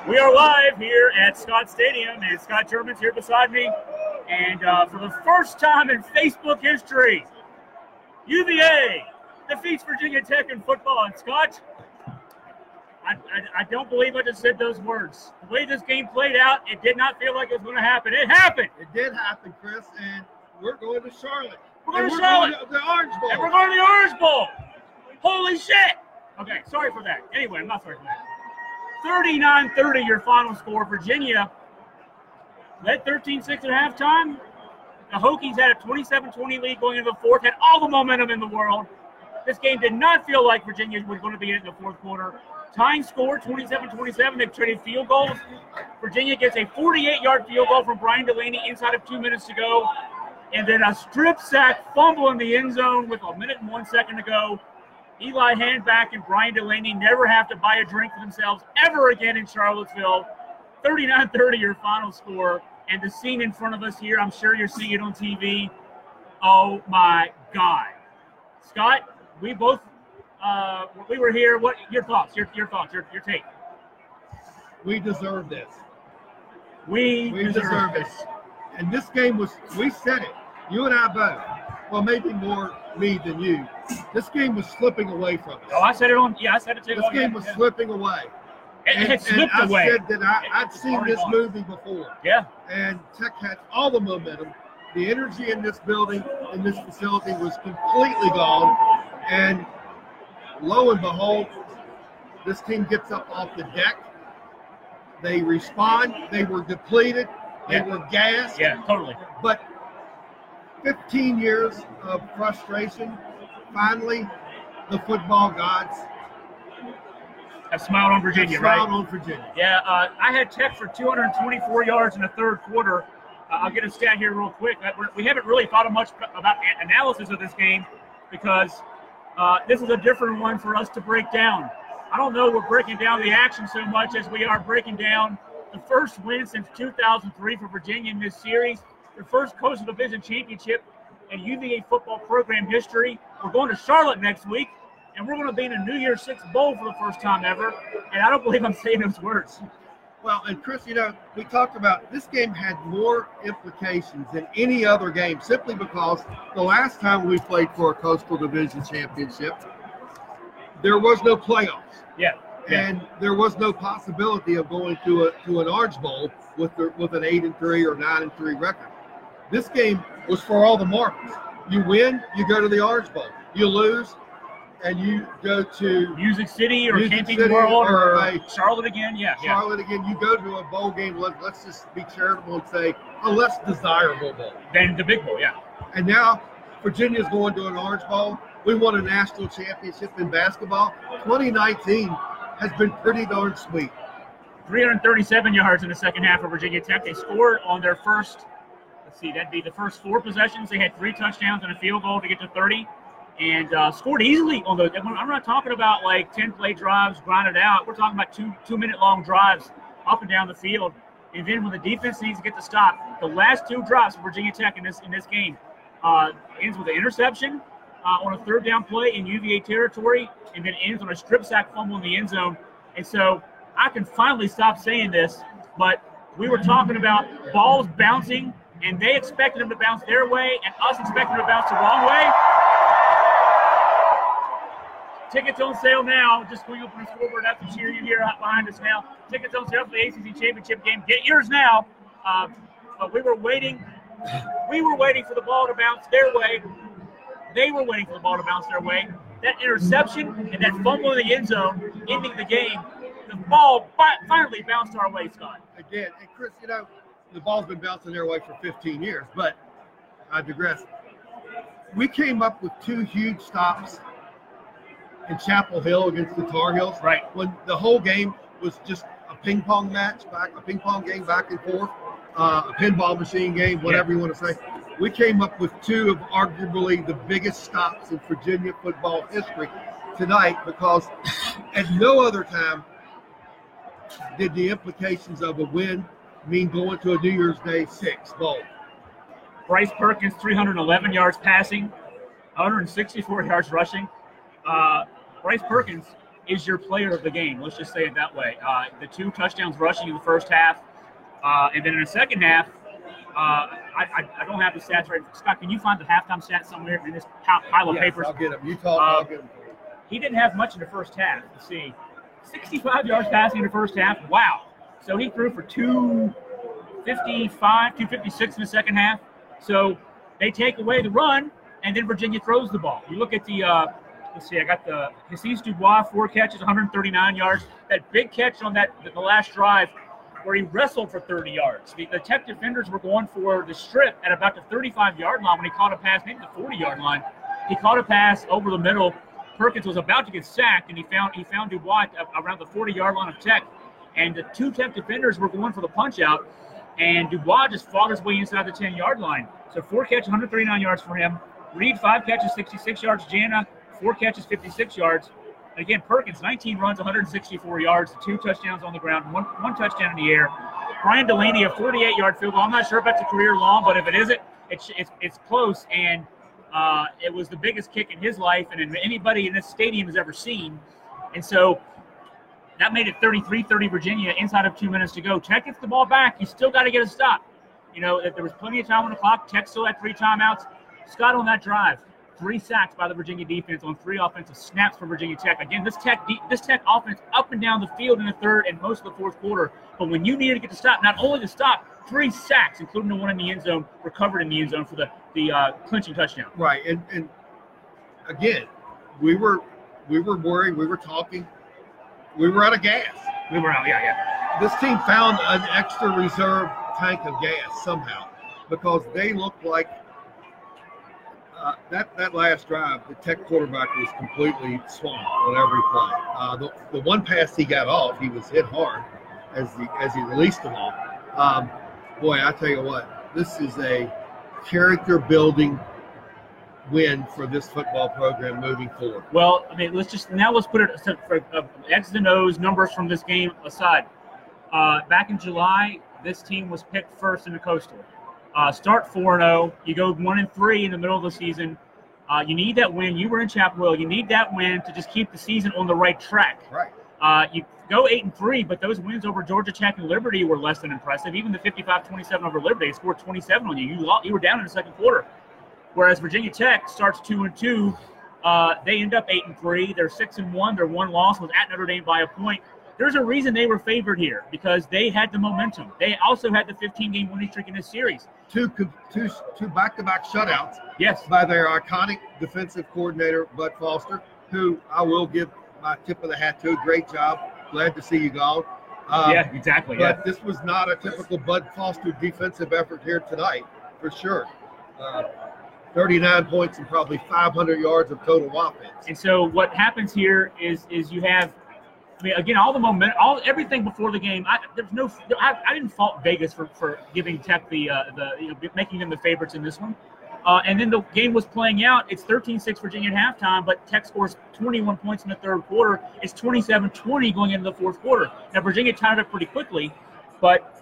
We are live here at Scott Stadium, and Scott German's here beside me. And for the first time in Facebook history, UVA defeats Virginia Tech in football. And Scott, I don't believe I just said those words. The way this game played out, it did not feel like it was going to happen. It happened. It did happen, Chris, and we're going to Charlotte. We're going to Charlotte. Going to the Orange Bowl. And we're going to the Orange Bowl. Holy shit. Okay, sorry for that. Anyway, I'm not sorry for that. 39-30 your final score. Virginia led 13-6 at halftime. The Hokies had a 27-20 lead going into the fourth, had all the momentum in the world. This game did not feel like Virginia was going to be in the fourth quarter. Tying score, 27-27. They've traded field goals. Virginia gets a 48-yard field goal from Brian Delaney inside of 2 minutes to go. And then a strip sack fumble in the end zone with a minute and 1 second to go. Eli Handback and Brian Delaney never have to buy a drink for themselves ever again in Charlottesville. 39-30 your final score. And the scene in front of us here, I'm sure you're seeing it on TV. Oh, my God. Scott, we both we were here. What your thoughts? Your take. We deserve this. We deserve this. And this game was, we said it, you and I both. Well, maybe more me than you. This game was slipping away from us. Oh, I said it too. This game was slipping away. It slipped away. I said that I'd seen this movie before. Yeah. And Tech had all the momentum. The energy in this building, in this facility, was completely gone. And lo and behold, this team gets up off the deck. They respond. They were depleted. They were gassed. Yeah, totally. But 15 years of frustration, finally, the football gods have smiled on Virginia, right? Smiled on Virginia. Yeah, I had Tech for 224 yards in the third quarter. I'll get a stat here real quick. We haven't really thought much about analysis of this game because this is a different one for us to break down. I don't know we're breaking down the action so much as we are breaking down the first win since 2003 for Virginia in this series, their first Coastal Division championship in UVA football program history. We're going to Charlotte next week, and we're going to be in a New Year's Six bowl for the first time ever, and I don't believe I'm saying those words. Well, and Chris, we talked about this game had more implications than any other game simply because the last time we played for a Coastal Division championship, there was no playoffs. Yeah. And there was no possibility of going to an Orange Bowl with an 8-3 or 9-3 record. This game was for all the marbles. You win, you go to the Orange Bowl. You lose, and you go to Music City or Camping City World or Charlotte again. Charlotte again. You go to a bowl game. Let's just be charitable and say a less desirable bowl than the big bowl. Yeah. And now Virginia's going to an Orange Bowl. We won a national championship in basketball. 2019 has been pretty darn sweet. 337 yards in the second half for Virginia Tech. They scored on their first, that'd be the first 4 possessions. They had 3 touchdowns and a field goal to get to 30 and scored easily on those. I'm not talking about like 10-play drives, grinded out. We're talking about 2-minute long drives up and down the field. And then when the defense needs to get the stop, the last 2 drives for Virginia Tech in this game ends with an interception on a 3rd down play in UVA territory, and then ends on a strip sack fumble in the end zone. And so I can finally stop saying this, but we were talking about balls bouncing, and they expected them to bounce their way, and us expecting them to bounce the wrong way. Tickets on sale now. Just going open the scoreboard after cheer you here behind us now. Tickets on sale for the ACC Championship game. Get yours now. But we were waiting. We were waiting for the ball to bounce their way. They were waiting for the ball to bounce their way. That interception and that fumble in the end zone, ending the game, the ball finally bounced our way, Scott. Again, and Chris, the ball's been bouncing their way for 15 years, but I digress. We came up with 2 huge stops in Chapel Hill against the Tar Heels. Right. When the whole game was just a ping pong game back and forth, a pinball machine game, whatever you want to say. We came up with 2 of arguably the biggest stops in Virginia football history tonight because at no other time did the implications of a win mean going to a New Year's Day 6 bowl. Bryce Perkins, 311 yards passing, 164 yards rushing. Bryce Perkins, is your player of the game. Let's just say it that way. The 2 touchdowns rushing in the first half, and then in the second half, I don't have the stats right. Scott, can you find the halftime stats somewhere in this pile of papers? I'll get them. You talk, I'll get them. He didn't have much in the first half. Let's see. 65 yards passing in the first half. Wow. So he threw for 255, 256 in the second half. So they take away the run, and then Virginia throws the ball. You look at the, let's see, I got the Jesus Dubois, 4 catches, 139 yards. That big catch on the last drive where he wrestled for 30 yards. The Tech defenders were going for the strip at about the 35-yard line when he caught a pass, maybe the 40-yard line. He caught a pass over the middle. Perkins was about to get sacked, and he found Dubois around the 40-yard line of Tech. And the 2 Tech defenders were going for the punch-out, and Dubois just fought his way inside the 10-yard line. So 4 catches, 139 yards for him. Reed, 5 catches, 66 yards. Jana, 4 catches, 56 yards. And again, Perkins, 19 runs, 164 yards, 2 touchdowns on the ground, one touchdown in the air. Brian Delaney, a 48-yard field goal. I'm not sure if that's a career long, but if it isn't, it's close. And it was the biggest kick in his life and anybody in this stadium has ever seen. And so that made it 33-30 Virginia inside of 2 minutes to go. Tech gets the ball back. You still got to get a stop. You know, there was plenty of time on the clock. Tech still had 3 timeouts. Scott on that drive, 3 sacks by the Virginia defense on 3 offensive snaps for Virginia Tech. Again, this Tech offense up and down the field in the third and most of the fourth quarter. But when you needed to get the stop, not only the stop, 3 sacks, including the one in the end zone, recovered in the end zone for the clinching touchdown. Right, and again, we were worried. We were talking. We were out of gas. We were out, yeah. This team found an extra reserve tank of gas somehow because they looked like that last drive, the Tech quarterback was completely swamped on every play. The one pass he got off, he was hit hard as he released the ball. Boy, I tell you what, this is a character-building win for this football program moving forward. Well, I mean, let's put it for X's and O's numbers from this game aside. Back in July, this team was picked first in the Coastal. Start 4-0. You go 1-3 in the middle of the season. You need that win. You were in Chapel Hill. You need that win to just keep the season on the right track. Right. You go 8-3, but those wins over Georgia Tech and Liberty were less than impressive. Even the 55-27 over Liberty, they scored 27 on you. You were down in the second quarter. Whereas Virginia Tech starts 2-2. They end up 8-3. They're 6-1. Their one loss was at Notre Dame by a point. There's a reason they were favored here because they had the momentum. They also had the 15-game winning streak in this series. Two back-to-back shutouts. Yes. By their iconic defensive coordinator, Bud Foster, who I will give my tip of the hat to. Great job. Glad to see you gone. Yeah, exactly. But this was not a typical Bud Foster defensive effort here tonight, for sure. 39 points and probably 500 yards of total offense. And so what happens here is you have, I mean, again, all the momentum, everything before the game. I didn't fault Vegas for giving Tech making them the favorites in this one. And then the game was playing out. It's 13-6 Virginia at halftime, but Tech scores 21 points in the third quarter. It's 27-20 going into the fourth quarter. Now Virginia tied up pretty quickly, but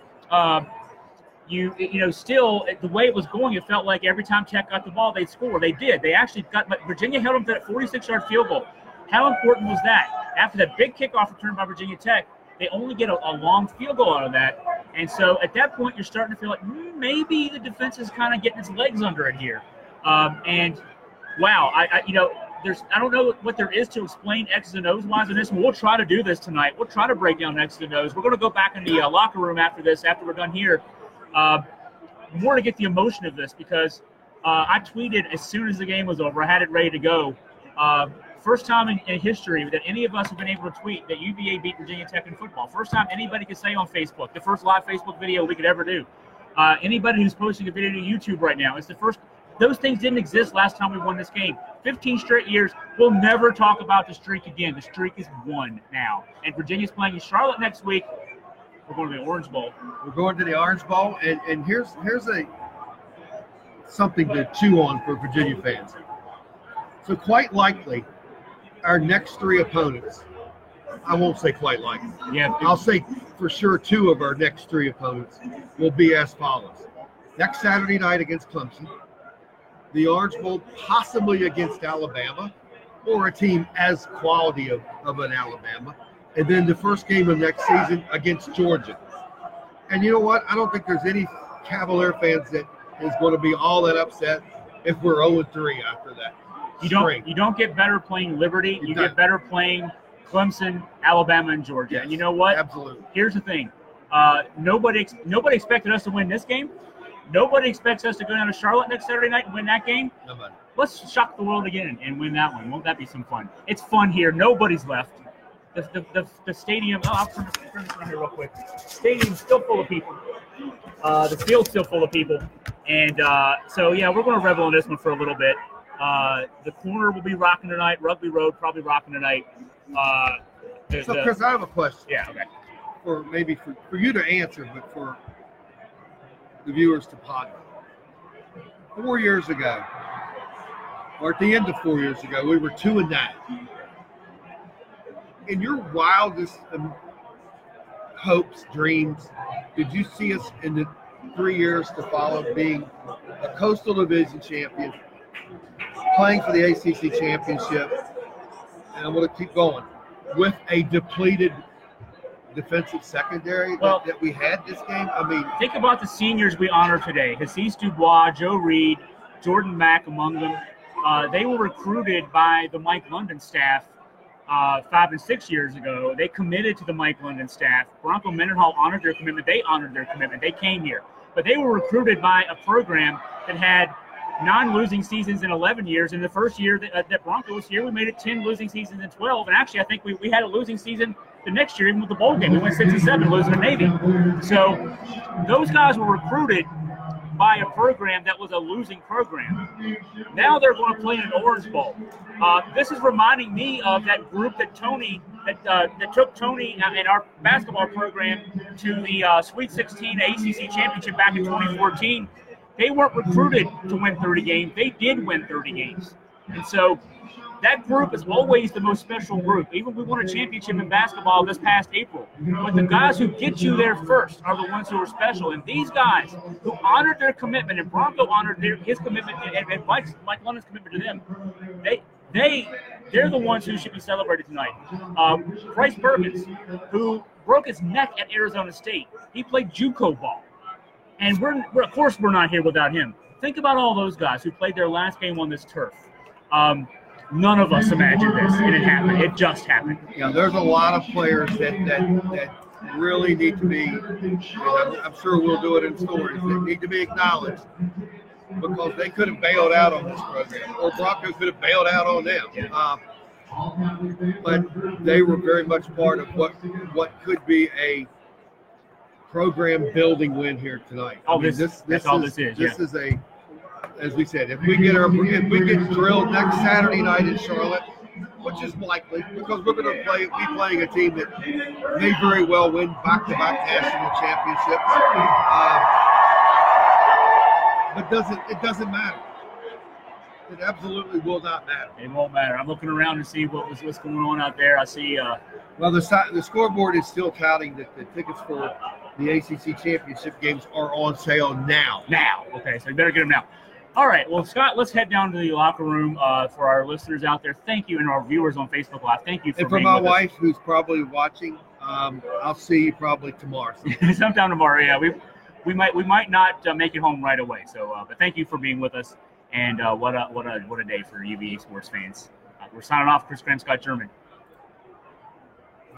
still the way it was going, it felt like every time Tech got the ball, they'd score. They did. They actually got, but Virginia held them to that 46-yard field goal. How important was that? After that big kickoff return by Virginia Tech, they only get a long field goal out of that. And so at that point, you're starting to feel like maybe the defense is kind of getting its legs under it here. And wow, I don't know what there is to explain X's and O's wise in this. We'll try to do this tonight. We'll try to break down X's and O's. We're going to go back in the locker room after we're done here, more to get the emotion of this because I tweeted as soon as the game was over. I had it ready to go. First time in history that any of us have been able to tweet that UVA beat Virginia Tech in football. First time anybody could say on Facebook. The first live Facebook video we could ever do. Anybody who's posting a video to YouTube right now. It's the first. Those things didn't exist last time we won this game. 15 straight years. We'll never talk about the streak again. The streak is won now. And Virginia's playing in Charlotte next week. We're going to the Orange Bowl. We're going to the Orange Bowl, and here's something to chew on for Virginia fans. So quite likely, our next 3 opponents, I won't say quite likely. Yeah, I'll say for sure 2 of our next 3 opponents will be as follows. Next Saturday night against Clemson, the Orange Bowl possibly against Alabama, or a team as quality of an Alabama. And then the first game of next season against Georgia. And you know what? I don't think there's any Cavalier fans that is going to be all that upset if we're 0-3 after that. You don't get better playing Liberty. You get better playing Clemson, Alabama, and Georgia. Yes, and you know what? Absolutely. Here's the thing. Nobody expected us to win this game. Nobody expects us to go down to Charlotte next Saturday night and win that game. Nobody. Let's shock the world again and win that one. Won't that be some fun? It's fun here. Nobody's left. The stadium. Oh, I'll turn this around here real quick. Stadium's still full of people. The field's still full of people. And so, yeah, we're going to revel in this one for a little bit. The corner will be rocking tonight. Rugby Road probably rocking tonight. So, Chris, I have a question. Yeah, okay. For you to answer, but for the viewers to ponder. 4 years ago, or at the end of 4 years ago, we were 2-9. In your wildest hopes, dreams, did you see us in the 3 years to follow being a Coastal Division champion, playing for the ACC championship, and I'm going to keep going, with a depleted defensive secondary that we had this game? I mean, think about the seniors we honor today. Hasise Dubois, Joe Reed, Jordan Mack among them. They were recruited by the Mike London staff 5 and 6 years ago. They committed to the Mike London staff. Bronco Mendenhall honored their commitment. They honored their commitment. They came here. But they were recruited by a program that had non-losing seasons in 11 years. In the first year that Bronco was here, we made it 10 losing seasons in 12. And actually, I think we had a losing season the next year, even with the bowl game. We went 6-7, losing to Navy. So those guys were recruited by a program that was a losing program. Now they're going to play in an Orange Bowl. This is reminding me of that group that took Tony and our basketball program to the Sweet 16 ACC championship back in 2014. They weren't recruited to win 30 games. They did win 30 games. And so that group is always the most special group. Even we won a championship in basketball this past April. But the guys who get you there first are the ones who are special. And these guys who honored their commitment, and Bronco honored his commitment, and Mike London's commitment to them, they're the ones who should be celebrated tonight. Bryce Perkins, who broke his neck at Arizona State, he played JUCO ball. And we're of course we're not here without him. Think about all those guys who played their last game on this turf. None of us imagined this, and it happened. It just happened. Yeah, there's a lot of players that really need to be, and I'm sure we'll do it in stories, that need to be acknowledged because they could have bailed out on this program, or Bronco could have bailed out on them. Yeah. But they were very much part of what could be a program building win here tonight. That's all this is. This is a, as we said, if we get drilled next Saturday night in Charlotte, which is likely because we're going to be playing a team that may very well win back-to-back national championships. But it doesn't matter. It absolutely will not matter. It won't matter. I'm looking around to see what's going on out there. I see. Well, the scoreboard is still counting that the tickets for the ACC championship games are on sale now. Okay, so you better get them now. All right, well, Scott, let's head down to the locker room for our listeners out there. Thank you, and our viewers on Facebook Live. Thank you for being with us. And for my wife, who's probably watching, I'll see you probably tomorrow. Sometime tomorrow, yeah. We might not make it home right away. So, but thank you for being with us, and what a day for UVA sports fans. We're signing off. Chris Graham, Scott German.